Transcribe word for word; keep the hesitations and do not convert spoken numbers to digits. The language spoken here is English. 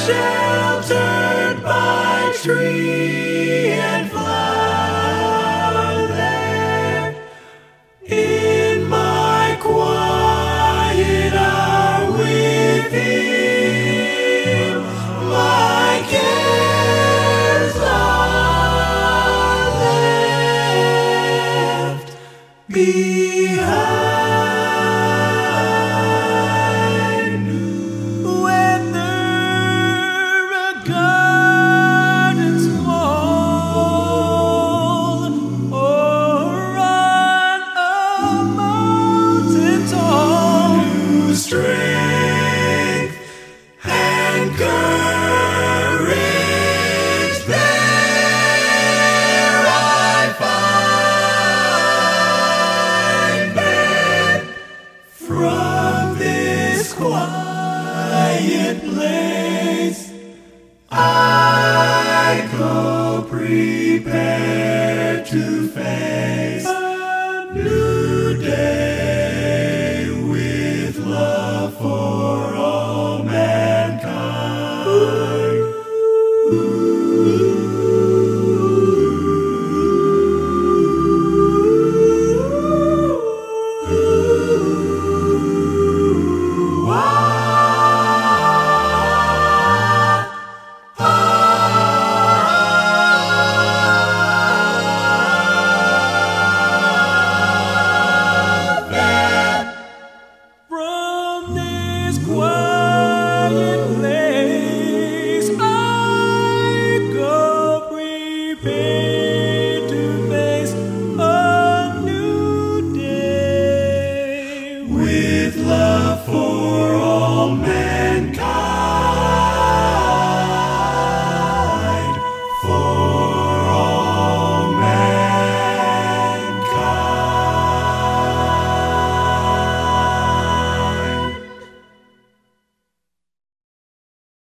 sheltered by tree and flower there. In my quiet hour with Him, my cares are left behind. Strength and courage there I find that from this quiet place I go.